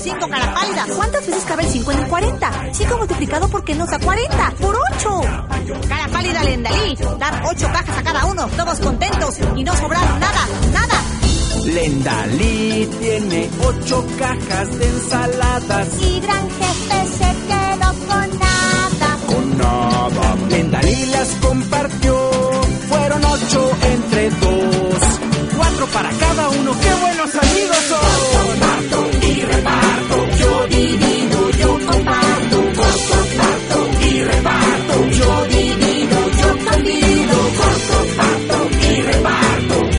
5 cara pálida. ¿Cuántas veces cabe el 5 en el 40? 5 multiplicado por qué nos da 40. ¡Por 8! Cara pálida Lendalí. Dar 8 cajas a cada uno. Todos contentos y no sobraron nada. Lendalí tiene 8 cajas de ensaladas. Y Gran Jefe se quedó con nada.